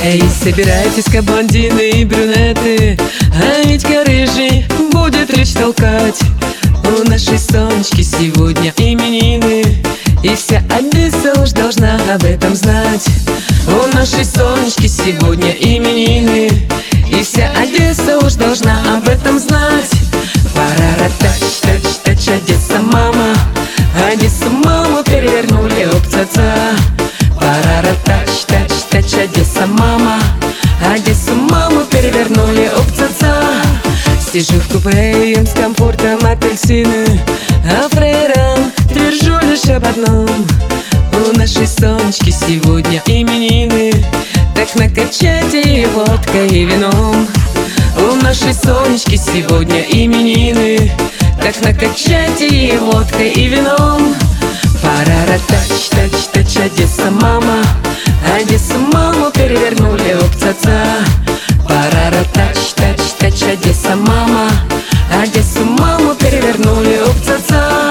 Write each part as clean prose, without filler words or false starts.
Эй, собирайтесь-ка, блондины и брюнеты, а Витька рыжий будет речь толкать. У нашей Сонечки сегодня именины, и вся Одесса уж должна об этом знать. У нашей Сонечки сегодня именины, и вся Одесса уж должна об этом знать. Парара-тач, тач, тач, Одесса, мама, Одессу, маму перевернули, оп-ца-ца. Парара-тач, тач, тач, Одесса, мама, Одессу, маму перевернули, оп-ца-ца. Сижу в купе, ем с комфортом апельсины, а фрейрам держу лишь об одном: у нашей Сонечки сегодня именины, так накачайте ее водкой и вином. У нашей Сонечки сегодня именины, так накачайте ее водкой и вином. Парара-тач, тач, тач, Одесса, мама, Одессу, маму перевернули, оп-ца-ца. Парара-тач, тач, тач, Одесса, мама, Одессу, маму перевернули, оп-ца-ца.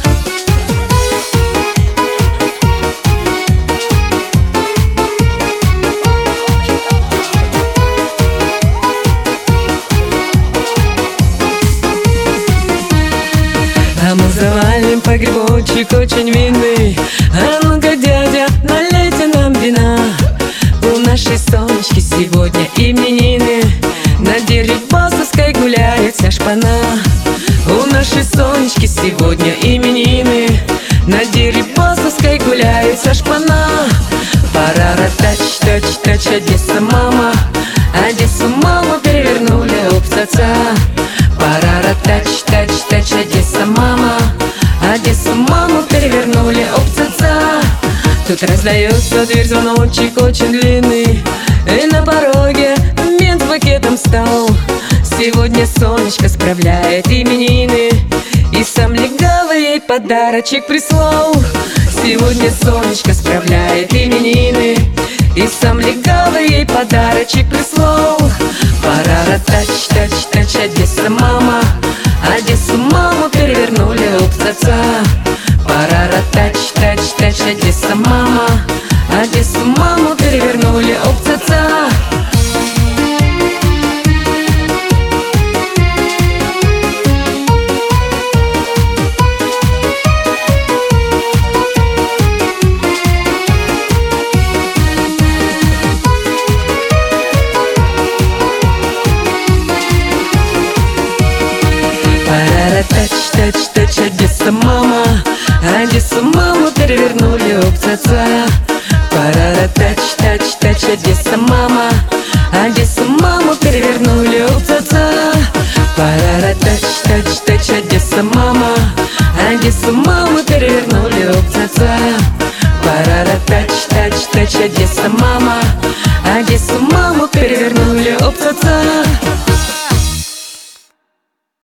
А мы завалим погребочек очень винный. А ну-ка, дядя, налейте нам вина. У нашей Сонечки сегодня именины, на Дерибасовской гуляет вся шпана. У нашей Сонечки сегодня именины, на Дерибасовской гуляет вся шпана. Парара-тач, тач, тач, Одесса, мама, Одессу, маму перевернули, оп-ца-ца. Парара-тач, тач, тач, Одесса, мама, Одессу, маму перевернули, оп-ца-ца. Тут раздается дверь, звоночек очень длинный, и на пороге мент с пакетом стал. Сегодня Сонечка справляет именины, и сам легавый ей подарочек прислал. Сегодня Сонечка справляет именины, и сам легавый ей подарочек прислал. Парара-тач, тач, тач, Одесса, мама, Одессу, маму перевернули, оп-ца-ца. Парара-тач, тач, тач, Одесса, мама, Одессу, маму перевернули, оп-ца-ца. Парара-тач, тач, тач, Одесса, мама, Одессу, маму перевернули, оп-ца-ца. Парара-тач, тач, тач, Одесса, мама, Одессу, маму перевернули, оп-ца-ца. Парара-тач, тач, тач, Одесса, мама, Одессу, маму перевернули, оп-ца-ца. Парара-тач, тач, тач, Одесса, мама, Одессу, маму перевернули, оп-ца-ца.